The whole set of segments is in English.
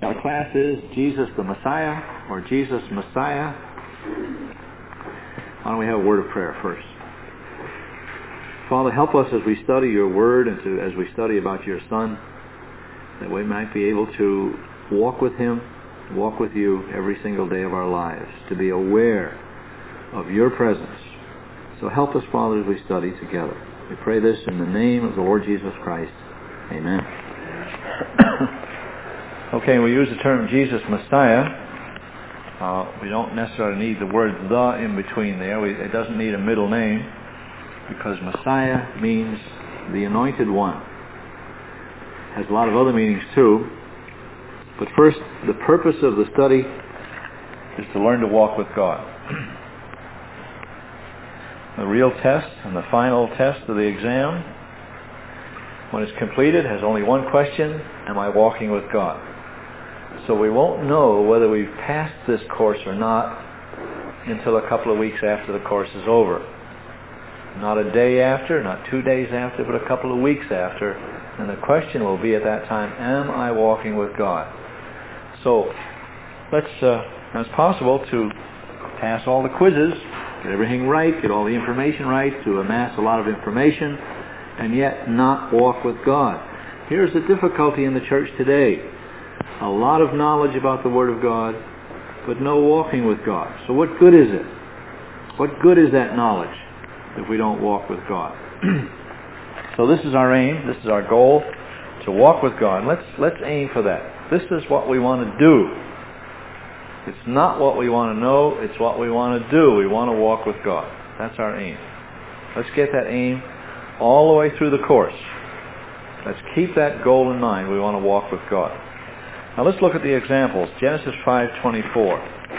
Our class is Jesus the Messiah, or Jesus Messiah. Why don't we have a word of prayer first? Father, help us as we study your word and as we study about your Son, that we might be able to walk with him, walk with you every single day of our lives, to be aware of your presence. So help us, Father, as we study together. We pray this in the name of the Lord Jesus Christ. Amen. Okay, we use the term Jesus Messiah. We don't necessarily need the word "the" in between there. It doesn't need a middle name, because Messiah means the anointed one. It has a lot of other meanings too. But first, the purpose of the study is to learn to walk with God. The real test and the final test of the exam, when it's completed, has only one question: am I walking with God? So we won't know whether we've passed this course or not until a couple of weeks after the course is over. Not a day after, not 2 days after, but a couple of weeks after. And the question will be at that time, am I walking with God? So it's possible to pass all the quizzes, get everything right, get all the information right, to amass a lot of information, and yet not walk with God. Here's the difficulty in the church today. A lot of knowledge about the Word of God, but no walking with God. So what good is it? What good is that knowledge if we don't walk with God? So this is our aim, this is our goal, to walk with God. And let's aim for that. This is what we want to do. It's not what we want to know, it's what we want to do. We want to walk with God. That's our aim. Let's get that aim all the way through the course. Let's keep that goal in mind. We want to walk with God. Now let's look at the examples. Genesis 5:24.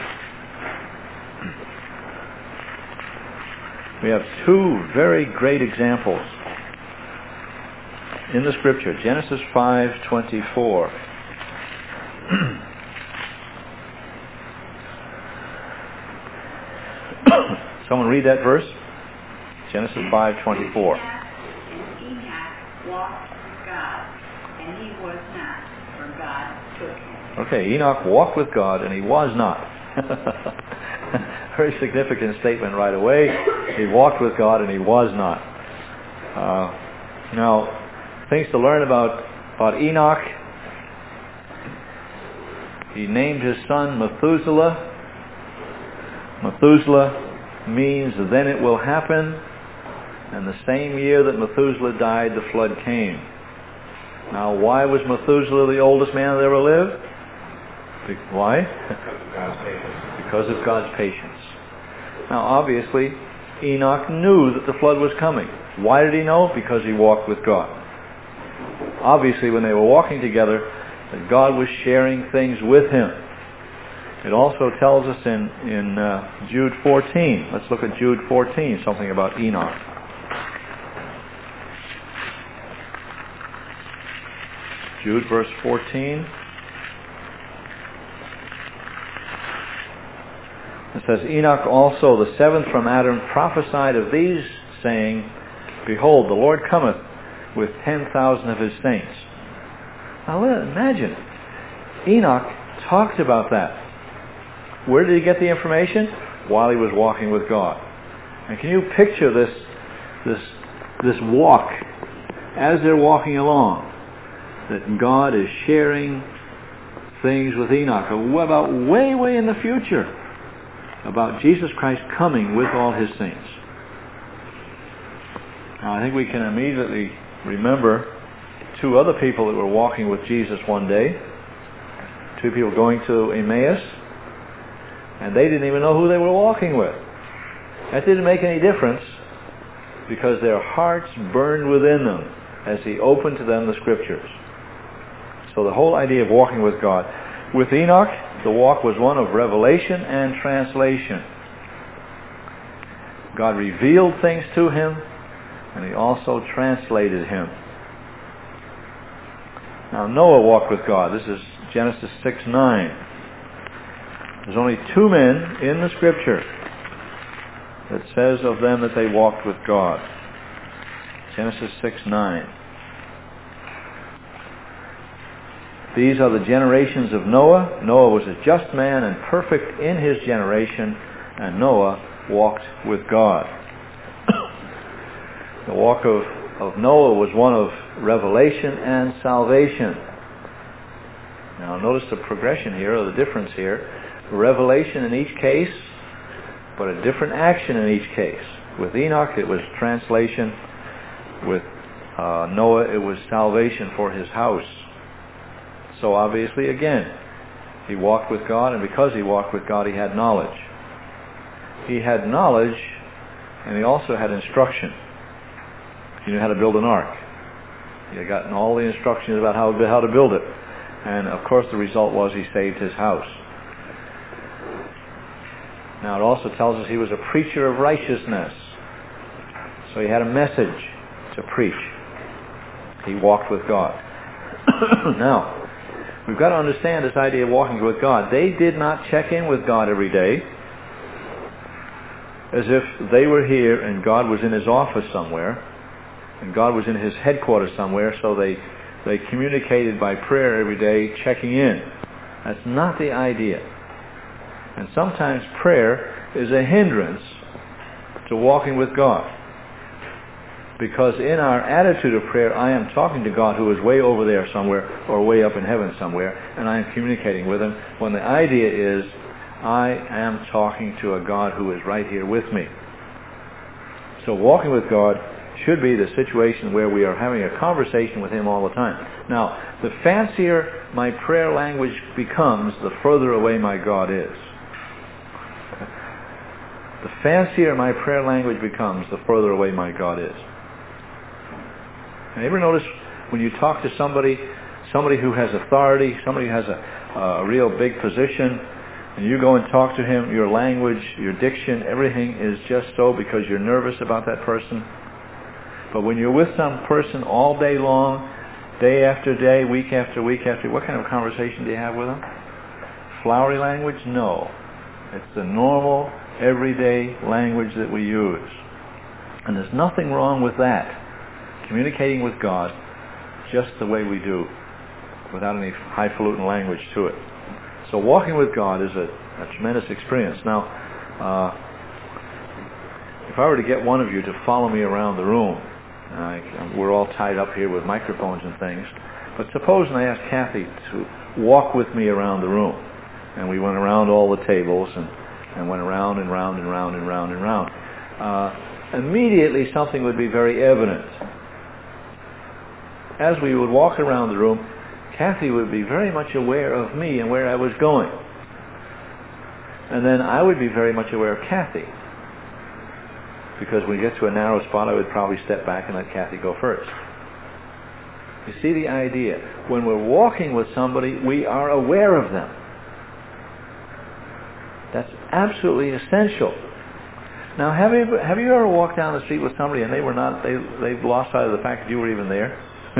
We have two very great examples in the Scripture. Genesis 5:24. Someone read that verse. Genesis 5:24. And Enoch walked with God, and he was not, for God took him. Okay, Enoch walked with God, and he was not. Very significant statement right away. He walked with God, and he was not. Now, things to learn about Enoch. He named his son Methuselah. Methuselah means then it will happen. And the same year that Methuselah died, the flood came. Now, why was Methuselah the oldest man that ever lived? Why? Because of God's patience. Now, obviously, Enoch knew that the flood was coming. Why did he know? Because he walked with God. Obviously, when they were walking together, that God was sharing things with him. It also tells us in Jude 14. Let's look at Jude 14, something about Enoch. Jude verse 14. It says, Enoch also, the seventh from Adam, prophesied of these, saying, Behold, the Lord cometh with 10,000 of his saints. Now imagine, Enoch talked about that. Where did he get the information? While he was walking with God. And can you picture this walk as they're walking along? That God is sharing things with Enoch about way in the future, about Jesus Christ coming with all his saints. Now I think we can immediately remember two other people that were walking with Jesus one day. Two people going to Emmaus, and they didn't even know who they were walking with. That didn't make any difference, because their hearts burned within them as he opened to them the Scriptures. So the whole idea of walking with God. With Enoch, the walk was one of revelation and translation. God revealed things to him, and he also translated him. Now Noah walked with God. This is Genesis 6:9. There's only two men in the Scripture that says of them that they walked with God. Genesis 6:9. These are the generations of Noah. Noah was a just man and perfect in his generation, and Noah walked with God. The walk of Noah was one of revelation and salvation. Now notice the progression here, or the difference here. Revelation in each case, but a different action in each case. With Enoch it was translation. With Noah it was salvation for his house. So obviously again, he walked with God, and because he walked with God he had knowledge. He had knowledge, and he also had instruction. He knew how to build an ark. He had gotten all the instructions about how to build it. And of course the result was he saved his house. Now it also tells us he was a preacher of righteousness. So he had a message to preach. He walked with God. Now, we've got to understand this idea of walking with God. They did not check in with God every day as if they were here and God was in his office somewhere and God was in his headquarters somewhere, so they communicated by prayer every day, checking in. That's not the idea. And sometimes prayer is a hindrance to walking with God. Because in our attitude of prayer, I am talking to God who is way over there somewhere, or way up in heaven somewhere, and I am communicating with him, when the idea is, I am talking to a God who is right here with me. So walking with God should be the situation where we are having a conversation with him all the time. Now, the fancier my prayer language becomes, the further away my God is. The fancier my prayer language becomes, the further away my God is. And you ever notice when you talk to somebody who has authority, somebody who has a real big position, and you go and talk to him, your language, your diction, everything is just so because you're nervous about that person. But when you're with some person all day long, day after day, week after week after, what kind of conversation do you have with them? Flowery language? No. It's the normal, everyday language that we use. And there's nothing wrong with that. Communicating with God just the way we do, without any highfalutin language to it. So walking with God is a tremendous experience. Now, if I were to get one of you to follow me around the room, we're all tied up here with microphones and things, but suppose I asked Kathy to walk with me around the room, and we went around all the tables and went around and round and round and round and round. Immediately something would be very evident. As we would walk around the room, Kathy would be very much aware of me and where I was going. And then I would be very much aware of Kathy. Because when we get to a narrow spot, I would probably step back and let Kathy go first. You see the idea? When we're walking with somebody, we are aware of them. That's absolutely essential. Now, have you ever walked down the street with somebody and they've lost sight of the fact that you were even there?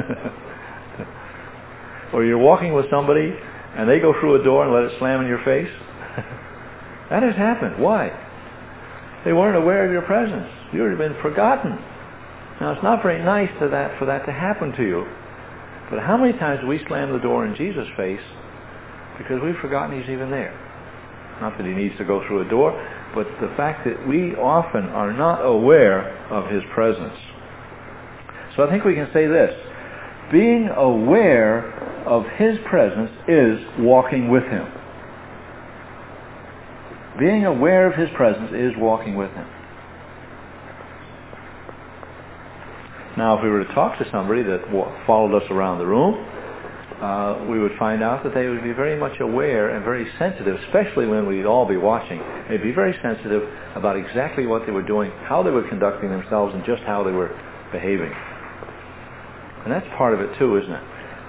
Or you're walking with somebody and they go through a door and let it slam in your face? That has happened. Why? They weren't aware of your presence. You would have been forgotten. Now, it's not very nice for that to happen to you. But how many times do we slam the door in Jesus' face because we've forgotten he's even there? Not that he needs to go through a door, but the fact that we often are not aware of his presence. So I think we can say this. Being aware of his presence is walking with him. Being aware of his presence is walking with him. Now, if we were to talk to somebody that followed us around the room, we would find out that they would be very much aware and very sensitive, especially when we'd all be watching. They'd be very sensitive about exactly what they were doing, how they were conducting themselves, and just how they were behaving. And that's part of it too, isn't it?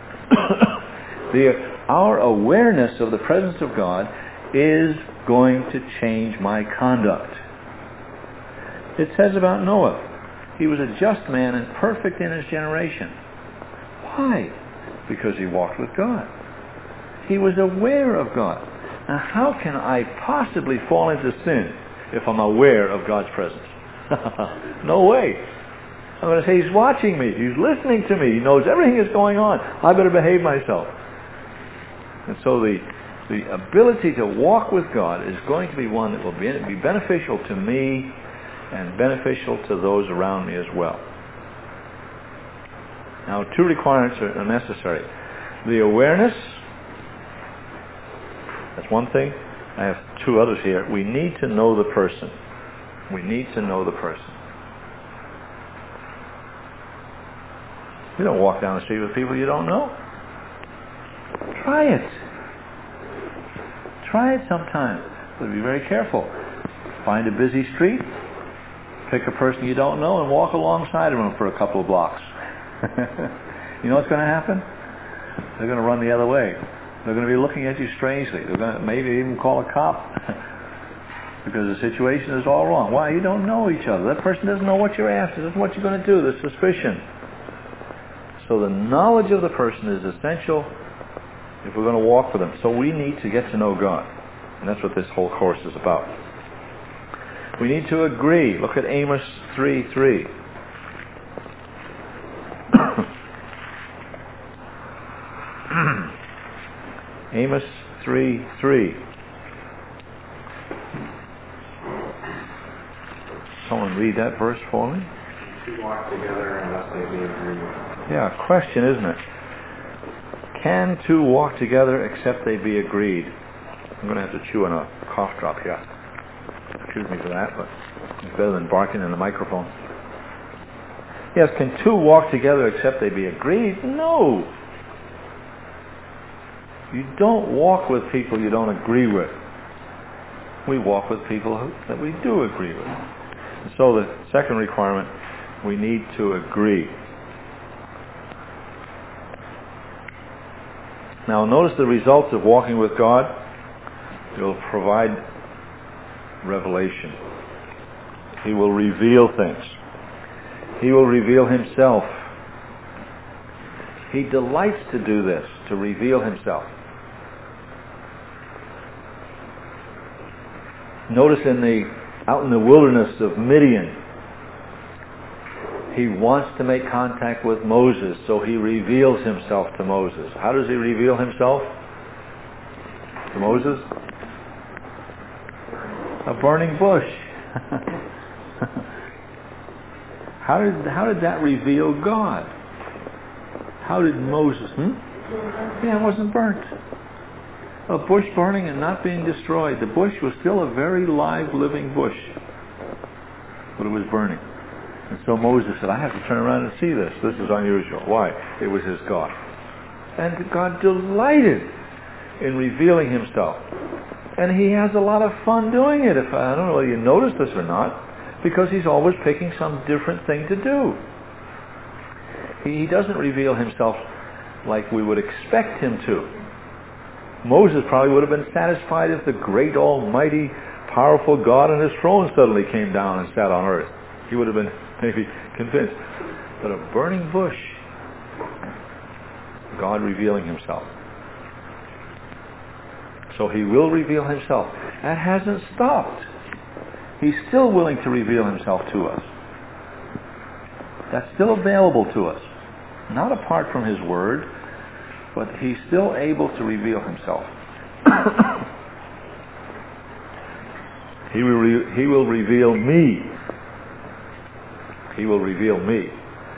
Our awareness of the presence of God is going to change my conduct. It says about Noah, he was a just man and perfect in his generation. Why? Because he walked with God. He was aware of God. Now, how can I possibly fall into sin if I'm aware of God's presence? No way. I'm going to say he's watching me. He's listening to me. He knows everything that's going on. I better behave myself. And so the ability to walk with God is going to be one that will be beneficial to me and beneficial to those around me as well. Now, 2 requirements are necessary. The awareness, that's one thing. I have 2 others here. We need to know the person. We need to know the person. You don't walk down the street with people you don't know. Try it. Try it sometime. But be very careful. Find a busy street, pick a person you don't know, and walk alongside of them for a couple of blocks. You know what's going to happen? They're going to run the other way. They're going to be looking at you strangely. They're going to maybe even call a cop because the situation is all wrong. Why? You don't know each other. That person doesn't know what you're after. Doesn't know what you're going to do. There's suspicion. So the knowledge of the person is essential if we're going to walk with them. So we need to get to know God. And that's what this whole course is about. We need to agree. Look at Amos 3:3. Amos 3:3. Someone read that verse for me. Two walk together unless they be agreed. Yeah, question, isn't it? Can 2 walk together except they be agreed? I'm going to have to chew on a cough drop here. Excuse me for that, but it's better than barking in the microphone. Yes, can 2 walk together except they be agreed? No. You don't walk with people you don't agree with. We walk with people that we do agree with. And so the second requirement, we need to agree. Now notice the results of walking with God. It will provide revelation. He will reveal things. He will reveal himself. He delights to do this, to reveal himself. Notice out in the wilderness of Midian, he wants to make contact with Moses, so he reveals himself to Moses. How does he reveal himself to Moses? A burning bush. How did that reveal God? How did Moses? Yeah, it wasn't burnt. A bush burning and not being destroyed. The bush was still a very live, living bush, but it was burning. And so Moses said, I have to turn around and see this. This is unusual. Why? It was his God. And God delighted in revealing himself. And he has a lot of fun doing it. I don't know whether you noticed this or not, because he's always picking some different thing to do. He doesn't reveal himself like we would expect him to. Moses probably would have been satisfied if the great, almighty, powerful God on his throne suddenly came down and sat on earth. He would have been maybe convinced. But a burning bush, God revealing himself. So he will reveal himself. That hasn't stopped. He's still willing to reveal himself to us. That's still available to us. Not apart from his word, but he's still able to reveal himself. He will reveal me. He will reveal me.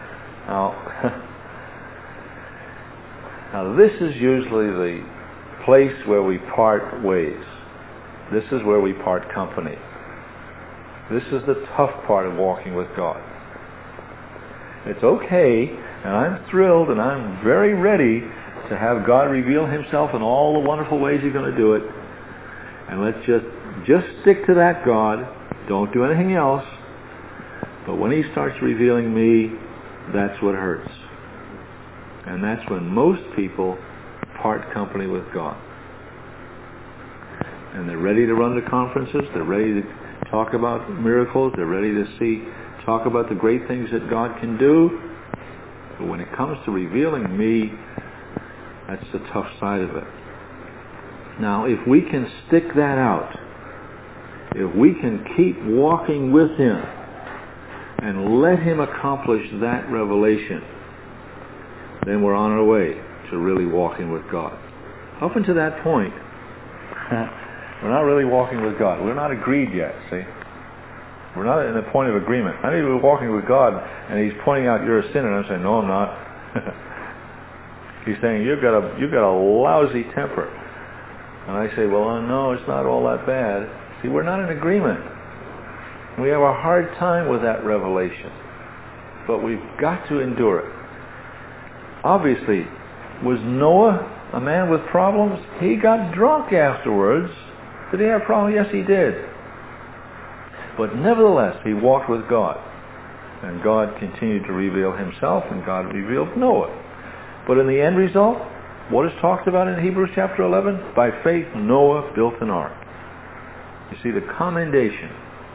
Now this is usually the place where we part ways. This is where we part company. This is the tough part of walking with God. It's okay, and I'm thrilled, and I'm very ready to have God reveal himself in all the wonderful ways he's going to do it. And let's just stick to that God. Don't do anything else. But when he starts revealing me, that's what hurts. And that's when most people part company with God. And they're ready to run to conferences. They're ready to talk about miracles. They're ready to talk about the great things that God can do. But when it comes to revealing me, that's the tough side of it. Now, if we can stick that out, if we can keep walking with him and let him accomplish that revelation, then we're on our way to really walking with God. Up until that point, we're not really walking with God. We're not agreed yet, see? We're not in the point of agreement. I mean, we're walking with God, and He's pointing out you're a sinner, and I'm saying, no, I'm not. He's saying, you've got a lousy temper. And I say, well, no, it's not all that bad. See, we're not in agreement. We have a hard time with that revelation. But we've got to endure it. Obviously, was Noah a man with problems? He got drunk afterwards. Did he have problems? Yes, he did. But nevertheless, he walked with God. And God continued to reveal Himself, and God revealed Noah. But in the end result, what is talked about in Hebrews chapter 11? By faith, Noah built an ark. You see, the commendation.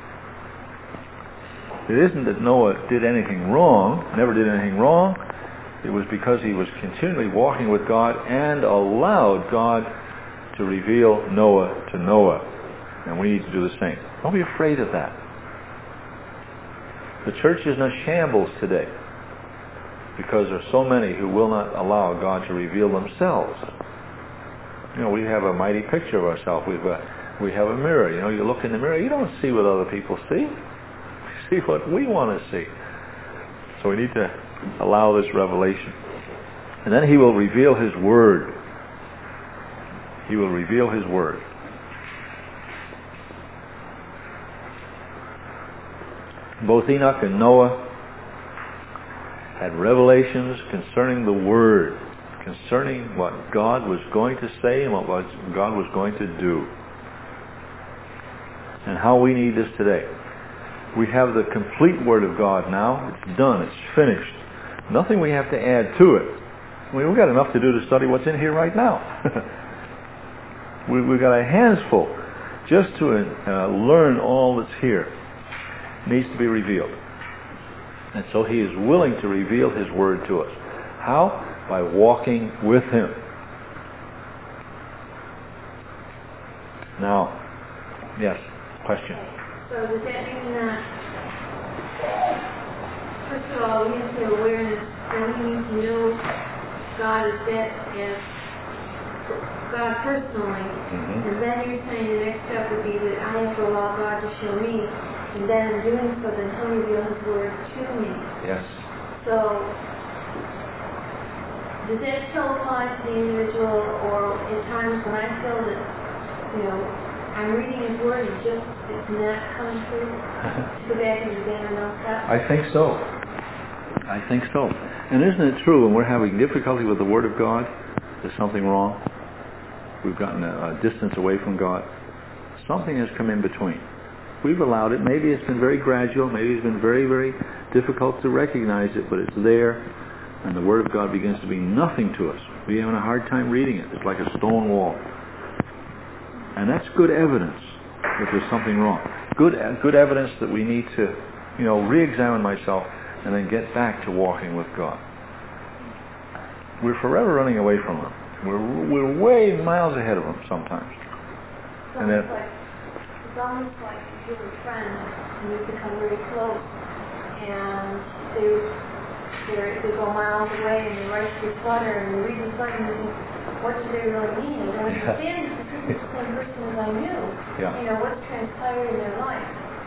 It isn't that Noah did anything wrong, never did anything wrong. It was because he was continually walking with God and allowed God to reveal Noah to Noah. And we need to do the same. Don't be afraid of that. The church is in a shambles today because there are so many who will not allow God to reveal themselves. You know, we have a mighty picture of ourselves. We have a mirror. You know, you look in the mirror, you don't see what other people see. You see what we want to see. So we need to allow this revelation. And then He will reveal His Word. He will reveal His Word. Both Enoch and Noah had revelations concerning the Word, concerning what God was going to say and what God was going to do. And how we need this today. We have the complete Word of God now. It's done. It's finished. Nothing we have to add to it. I mean, we've got enough to do to study what's in here right now. We've got a hands full just to learn all that's here. It needs to be revealed. And so He is willing to reveal His Word to us. How? By walking with Him. Now, yes, question. So does that mean that, first of all, we have to have awareness that we need to know God as God personally, and then you're saying the next step would be that I have to allow God to show me, and then in doing so, then He'll reveal His Word to me. Yes. So, does that still apply to the individual, or in times when I feel that, you know, I'm reading His Word and just it's not coming through to go back and examine those steps? I think so. I think so. And isn't it true when we're having difficulty with the Word of God, there's something wrong? We've gotten a distance away from God. Something has come in between. We've allowed it. Maybe it's been very gradual. Maybe it's been very, very difficult to recognize it, but it's there. And the Word of God begins to be nothing to us. We're having a hard time reading it. It's like a stone wall. And that's good evidence that there's something wrong. Good evidence that we need to, re-examine myself and then get back to walking with God. We're forever running away from Him. We're way miles ahead of Him sometimes. It's almost like if you're a friend and you become very close, and they go miles away and they write this letter and they read this letter and you think, what do they really mean? They don't understand this. This is the same person as I knew. Yeah. What's transpired in their life.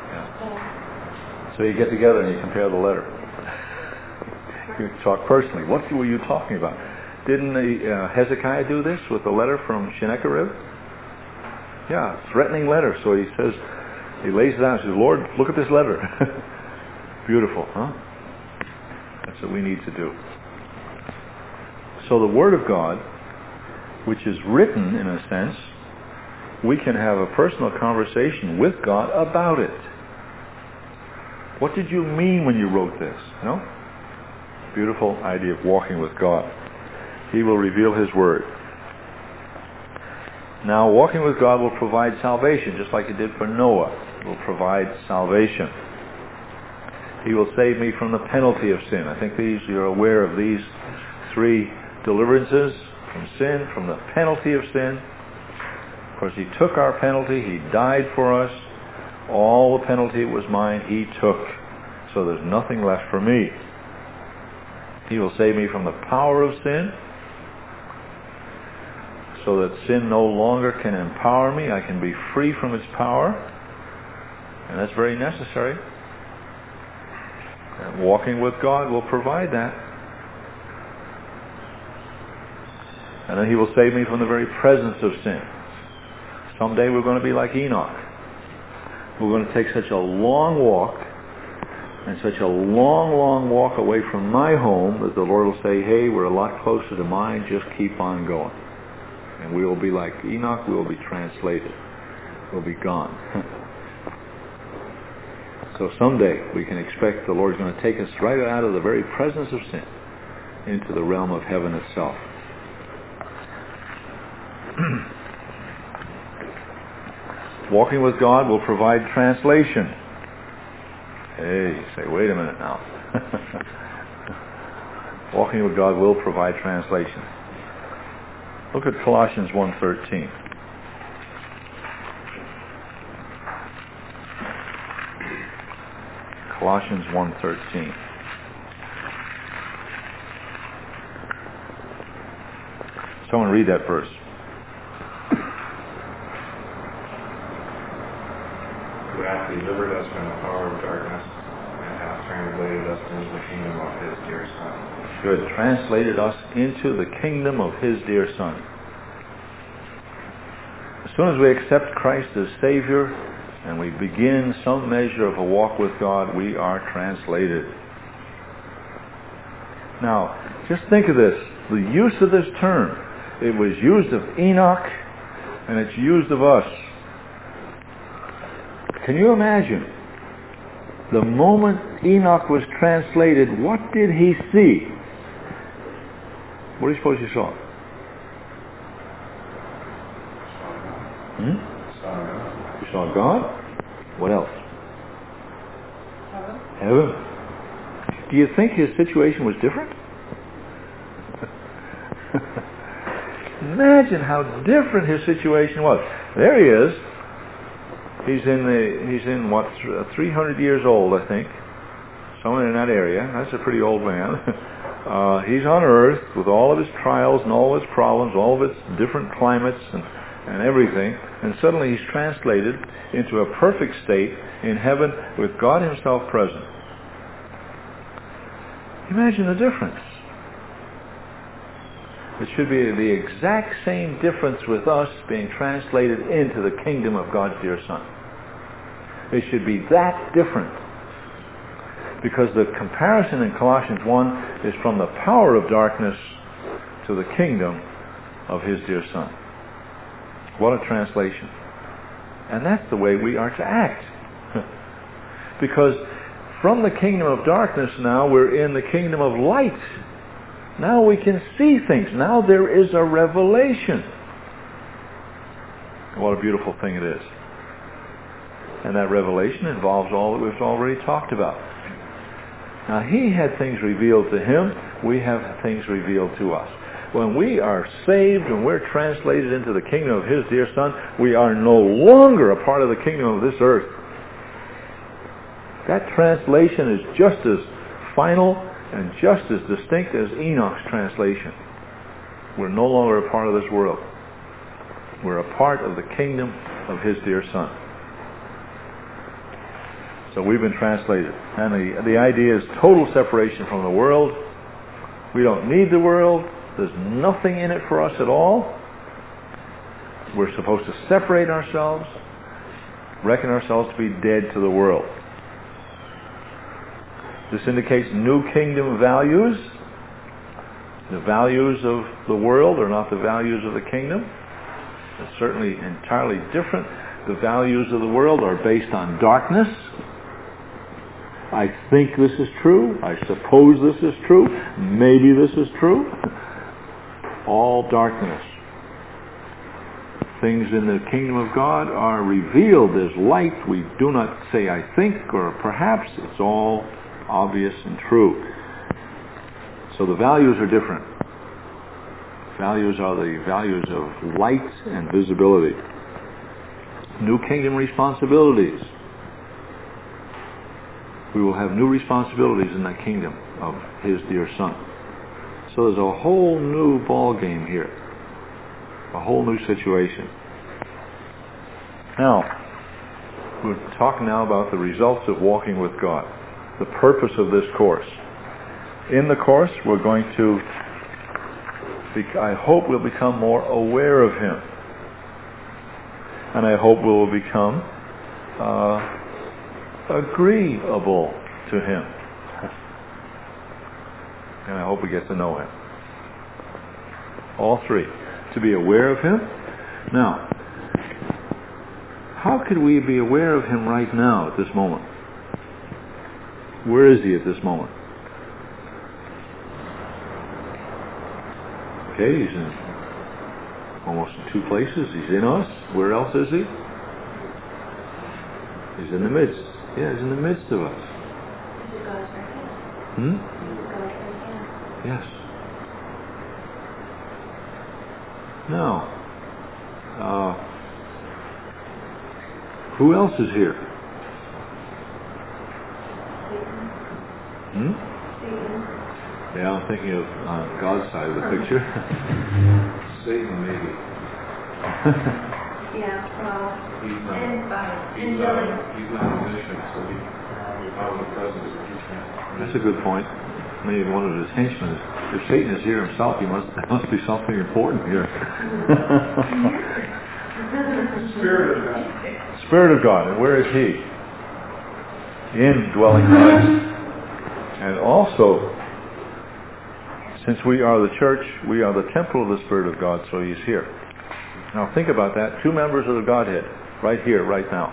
So you get together and you compare the letter. You talk personally. What were you talking about? Didn't Hezekiah do this with the letter from Sennacherib? Yeah, threatening letter. So he says, he lays it down and says, Lord, look at this letter. Beautiful, huh? That's what we need to do. So the Word of God, which is written in a sense, we can have a personal conversation with God about it. What did you mean when you wrote this? Beautiful idea of walking with God. He will reveal His Word. Now, walking with God will provide salvation, just like it did for Noah. It will provide salvation. He will save me from the penalty of sin. I think you're aware of these three deliverances: from sin, from the penalty of sin. Of course, He took our penalty. He died for us. All the penalty was mine. He took. So there's nothing left for me. He will save me from the power of sin. so that sin no longer can empower me. I can be free from its power. And that's very necessary. And walking with God will provide that. And then He will save me from the very presence of sin. Someday we're going to be like Enoch. We're going to take such a long walk, and such a long walk away from my home, that the Lord will say, hey, we're a lot closer to mine, just keep on going. And we will be like Enoch, we will be translated. We'll be gone. So someday we can expect the Lord's going to take us right out of the very presence of sin into the realm of heaven itself. Walking with God will provide translation. Hey, you say, wait a minute now. Walking with God will provide translation. Look at Colossians 1:13. Colossians 1:13. Someone read that verse. Who hath delivered us from the power of darkness and hath translated us into the kingdom of His dear Son. Who had translated us into the kingdom of His dear Son. As soon as we accept Christ as Savior and we begin some measure of a walk with God, we are translated. Now, just think of this. The use of this term. It was used of Enoch and it's used of us. Can you imagine? The moment Enoch was translated, what did he see? What do you suppose he saw? He saw God. What else? Heaven. Do you think his situation was different? Imagine how different his situation was. There he is. He's in what, 300 years old, I think. Somewhere in that area. That's a pretty old man. He's on earth with all of his trials and all of his problems, all of its different climates and everything. And suddenly he's translated into a perfect state in heaven with God Himself present. Imagine the difference. It should be the exact same difference with us being translated into the kingdom of God's dear Son. It should be that different. Because the comparison in Colossians 1 is from the power of darkness to the kingdom of His dear Son. What a translation. And that's the way we are to act. Because from the kingdom of darkness now we're in the kingdom of light. Now we can see things. Now there is a revelation. What a beautiful thing it is. And that revelation involves all that we've already talked about. Now He had things revealed to Him. We have things revealed to us. When we are saved, when we're translated into the kingdom of His dear Son, we are no longer a part of the kingdom of this earth. That translation is just as final and just as distinct as Enoch's translation. We're no longer a part of this world. We're a part of the kingdom of His dear Son. So we've been translated. And the idea is total separation from the world. We don't need the world. There's nothing in it for us at all. We're supposed to separate ourselves, reckon ourselves to be dead to the world. This indicates new kingdom values. The values of the world are not the values of the kingdom. It's certainly entirely different. The values of the world are based on darkness. I think this is true. I suppose this is true. Maybe this is true. All darkness. Things in the kingdom of God are revealed as light. We do not say I think or perhaps. It's all obvious and true. So the values are different. Values are the values of light and visibility. New kingdom responsibilities. We will have new responsibilities in that kingdom of His dear Son. So there's a whole new ball game here. A whole new situation. Now, we're talking now about the results of walking with God. The purpose of this course. In the course, we're going to, I hope we'll become more aware of Him. And I hope we'll become agreeable to Him. And I hope we get to know Him. All three. To be aware of Him. Now, how could we be aware of Him right now at this moment? Where is He at this moment? Okay, He's in almost in two places. He's in us. Where else is He? He's in the midst. Yeah, He's in the midst of us. Yes. Now, who else is here? Yeah, I'm thinking of God's side of the picture. Satan, maybe. Yeah, well, He's not omniscient, so he's not in the presence of Jesus. That's a good point. Maybe one of his henchmen is, if Satan is here himself, there must be something important here. Spirit of God. Spirit of God, and where is He? Indwelling us. And also, since we are the church, we are the temple of the Spirit of God, so He's here. Now think about that. Two members of the Godhead, right here, right now.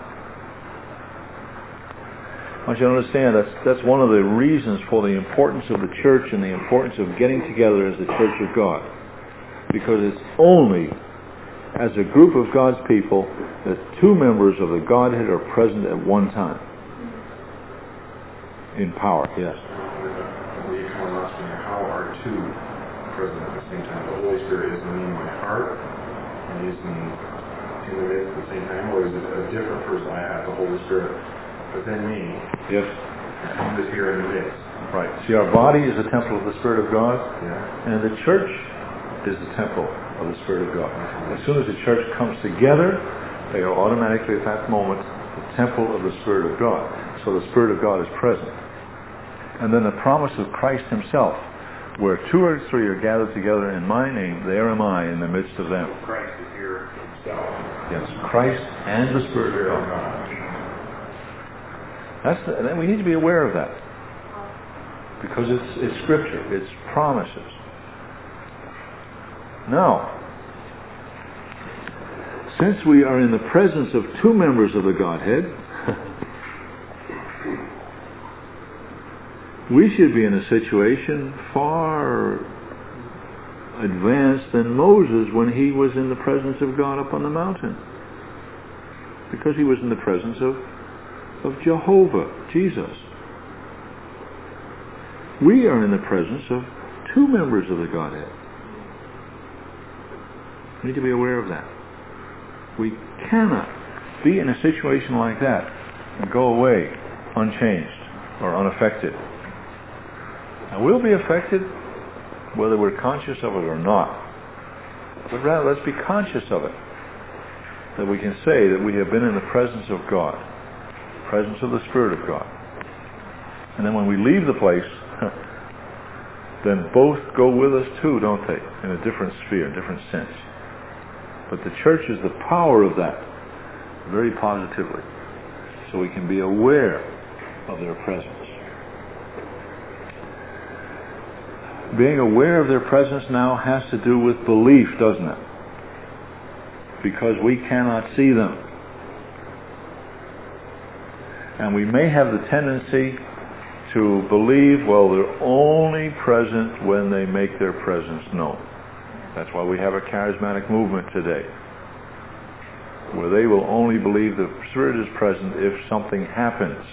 I want you to understand that's one of the reasons for the importance of the church and the importance of getting together as the church of God. Because it's only as a group of God's people that two members of the Godhead are present at one time. In power, yes. How are two present at the same time? The Holy Spirit is in me in my heart, and He's in the midst at the same time, or is it a different person? I have the Holy Spirit within me. Yes. I'm just here in the midst. Right. See, our body is a temple of the Spirit of God, Yeah. and the church is the temple of the Spirit of God. As soon as the church comes together, they are automatically at that moment the temple of the Spirit of God. So the Spirit of God is present. And then the promise of Christ Himself, where two or three are gathered together in my name, there am I in the midst of them. Christ is here Himself. Yes, Christ and the Spirit of God. We need to be aware of that. Because it's Scripture, it's promises. Now, since we are in the presence of two members of the Godhead, we should be in a situation far advanced than Moses when he was in the presence of God up on the mountain. Because he was in the presence of Jehovah, Jesus. We are in the presence of two members of the Godhead. We need to be aware of that. We cannot be in a situation like that and go away unchanged or unaffected. And we'll be affected whether we're conscious of it or not. But rather, let's be conscious of it. That we can say that we have been in the presence of God, the presence of the Spirit of God. And then when we leave the place, then both go with us too, don't they? In a different sphere, different sense. But the church is the power of that, very positively. So we can be aware of their presence. Being aware of their presence now has to do with belief, doesn't it? Because we cannot see them. And we may have the tendency to believe, well, they're only present when they make their presence known. That's why we have a charismatic movement today, where they will only believe the Spirit is present if something happens.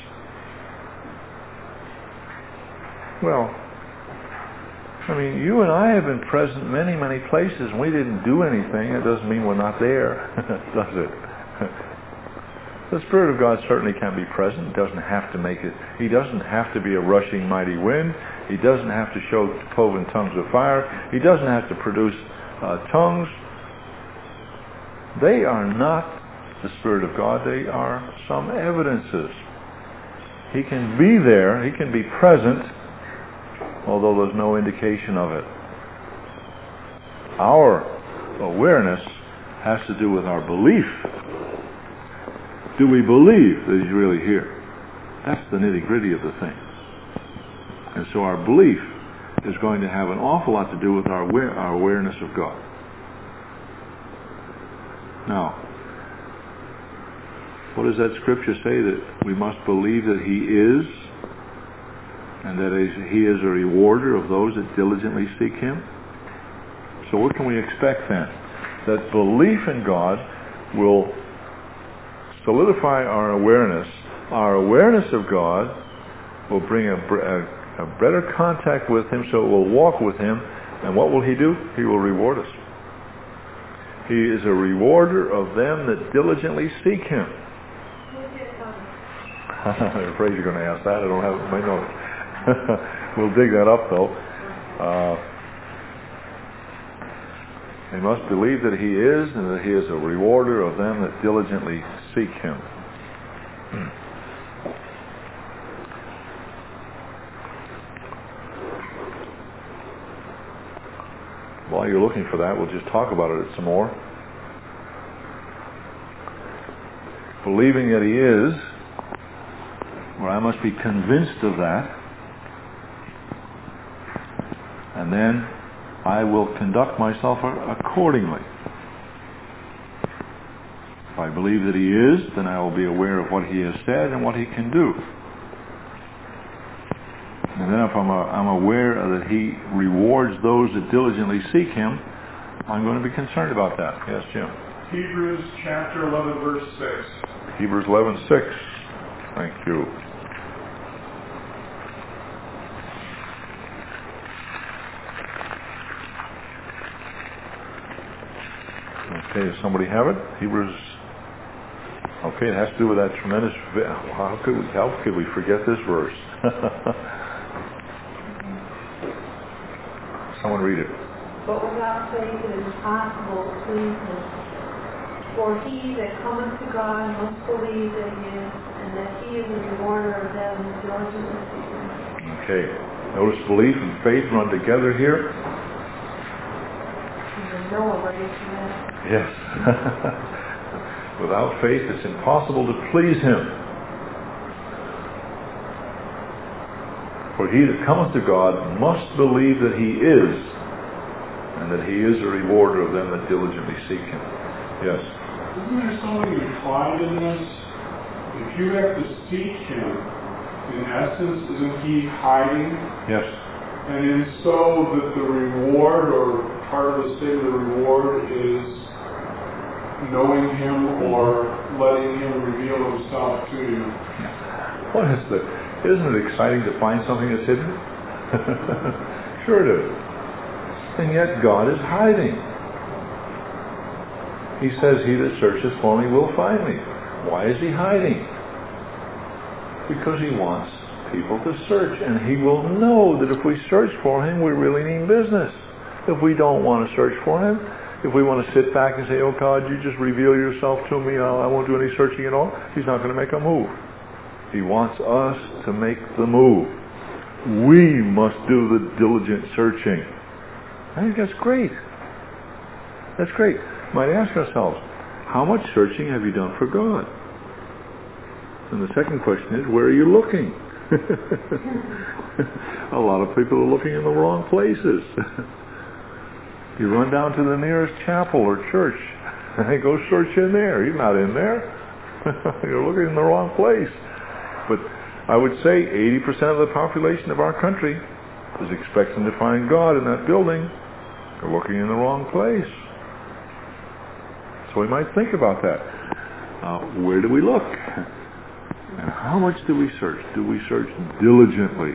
Well, I mean, you and I have been present many, many places, and we didn't do anything. It doesn't mean we're not there, does it? The Spirit of God certainly can be present. He doesn't have to make it. He doesn't have to be a rushing mighty wind. He doesn't have to show cloven tongues of fire. He doesn't have to produce tongues. They are not the Spirit of God. They are some evidences. He can be there, He can be present, although there's no indication of it. Our awareness has to do with our belief. Do we believe that He's really here? That's the nitty-gritty of the thing. And so our belief is going to have an awful lot to do with our awareness of God. Now, what does that scripture say? That we must believe that He is, and that He is a rewarder of those that diligently seek Him? So what can we expect then? That belief in God will solidify our awareness. Our awareness of God will bring a better contact with Him, so it will walk with Him. And what will He do? He will reward us. He is a rewarder of them that diligently seek Him. I'm afraid you're going to ask that. I don't have it in my notes. We'll dig that up, though. They must believe that He is, and that He is a rewarder of them that diligently seek Him. While you're looking for that, we'll just talk about it some more. Believing that He is, or I must be convinced of that, and then I will conduct myself accordingly. If I believe that He is, then I will be aware of what He has said and what He can do. And then if I'm aware that He rewards those that diligently seek Him, I'm going to be concerned about that. Yes, Jim? Hebrews chapter 11, verse 6. Hebrews 11:6. Thank you. Okay, does somebody have it? Hebrews. Okay, it has to do with that tremendous. How could we forget this verse? Someone read it. But without faith it is impossible to please Him. For he that cometh to God must believe that He is, and that He is a rewarder of them that diligently seek Him. Okay. Notice belief and faith run together here. And there's no way to that. Yes. Without faith it's impossible to please Him. For he that cometh to God must believe that He is, and that He is a rewarder of them that diligently seek Him. Yes. Isn't there something implied in this? If you have to seek Him, in essence, isn't He hiding? Yes. And in so that the reward, or part of the state of the reward, is knowing Him or letting Him reveal Himself to you. Isn't it exciting to find something that's hidden? Sure it is. And yet God is hiding. He says, he that searches for me will find me. Why is He hiding? Because He wants people to search, and He will know that if we search for Him, we really mean business. If we don't want to search for Him, if we want to sit back and say, oh God, you just reveal yourself to me, I won't do any searching at all, He's not going to make a move. He wants us to make the move. We must do the diligent searching. I think that's great. That's great. We might ask ourselves, how much searching have you done for God? And the second question is, where are you looking? A lot of people are looking in the wrong places. You run down to the nearest chapel or church, and go search in there. He's not in there. You're looking in the wrong place. But I would say 80% of the population of our country is expecting to find God in that building. They're looking in the wrong place. So we might think about that. Where do we look? And how much do we search? Do we search diligently?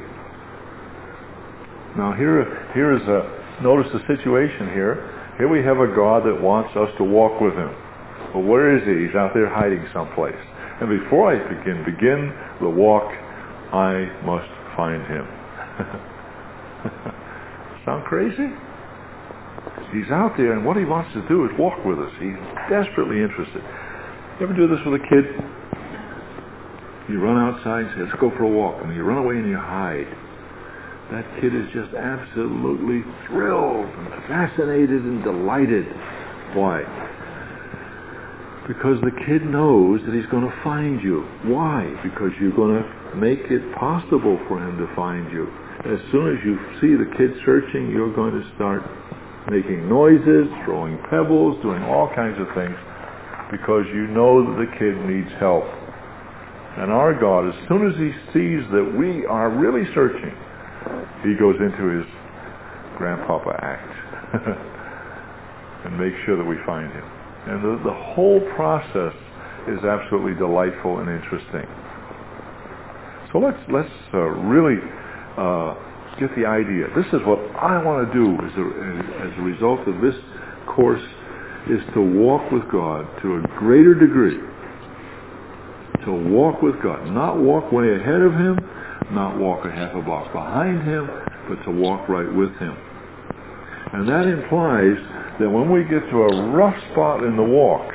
Now notice the situation here. Here we have a God that wants us to walk with Him. Well, where is He? He's out there hiding someplace. And before I begin the walk, I must find Him. Sound crazy? He's out there, and what he wants to do is walk with us. He's desperately interested. You ever do this with a kid? You run outside and say, let's go for a walk, and you run away and you hide. That kid is just absolutely thrilled and fascinated and delighted. Why? Because the kid knows that he's going to find you. Why? Because you're going to make it possible for him to find you. As soon as you see the kid searching, you're going to start making noises, throwing pebbles, doing all kinds of things, because you know that the kid needs help. And our God, as soon as he sees that we are really searching, he goes into his grandpapa act and makes sure that we find him. And the whole process is absolutely delightful and interesting. So let's really get the idea. This is what I want to do as a result of this course, is to walk with God to a greater degree. To walk with God. Not walk way ahead of him, not walk a half a block behind him, but to walk right with him. And that implies that when we get to a rough spot in the walk,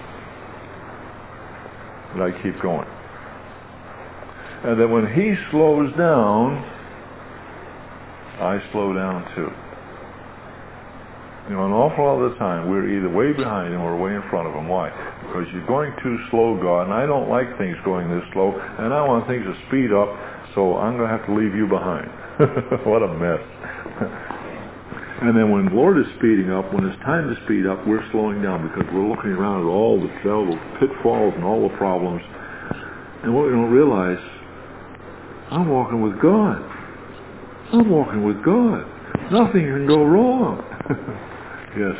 that I keep going. And that when he slows down, I slow down too. You know, an awful lot of the time, we're either way behind him or way in front of him. Why? Because you're going too slow, God, and I don't like things going this slow, and I want things to speed up, so I'm going to have to leave you behind. What a mess. And then when the Lord is speeding up, when it's time to speed up, we're slowing down because we're looking around at all the pitfalls and all the problems. And what we don't realize, I'm walking with God. I'm walking with God. Nothing can go wrong. Yes.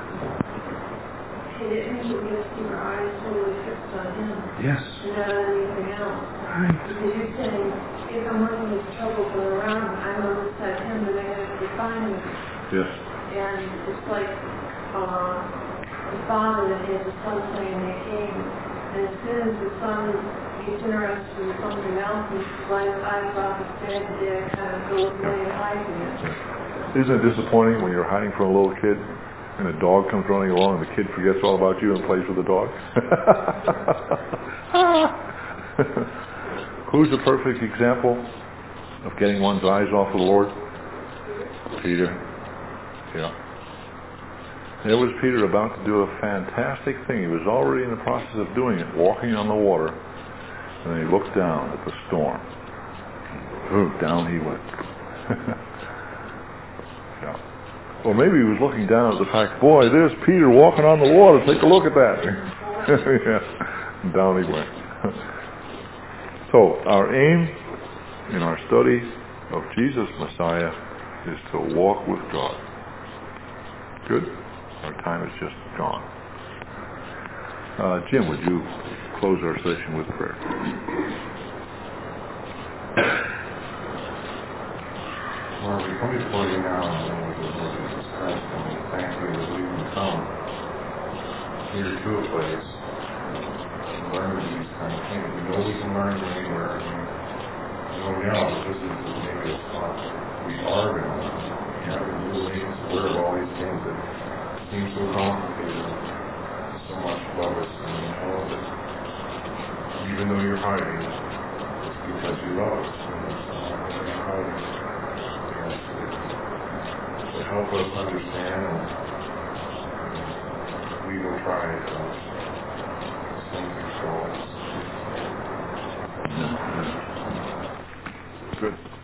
And it means we just keep our eyes totally fixed on him. Yes. And not on anything else. Right. Because you're saying, if I'm running into trouble going around, I'm on this side of him, and I have to find him. Yes. And it's like the father that has a son playing that game. And as soon as the son gets interested in something else, he slides eyes off his head, and dad kind of goes away and hides again. Isn't it disappointing when you're hiding from a little kid and a dog comes running along and the kid forgets all about you and plays with the dog? Who's the perfect example of getting one's eyes off of the Lord? Peter. Yeah. There was Peter about to do a fantastic thing. He was already in the process of doing it, walking on the water. And then he looked down at the storm. Down he went. Yeah. Or maybe he was looking down at the fact, boy, there's Peter walking on the water. Take a look at that. Yeah. And down he went. So our aim in our study of Jesus Messiah is to walk with God. Good? Our time is just gone. Jim, would you close our session with prayer? Lord, we come before you now in the name of the Lord Jesus Christ, and we thank you that we can come here to a place and learn these kind of things. We know we can learn from anywhere. We know now that this is maybe a spot we are going to learn. We have a new ways aware of all these things that seem so complicated, so much above us, and we know that even though you're hiding, it's because you love us, and it's not you're hiding. To help us understand, and we will try to think control us. Good.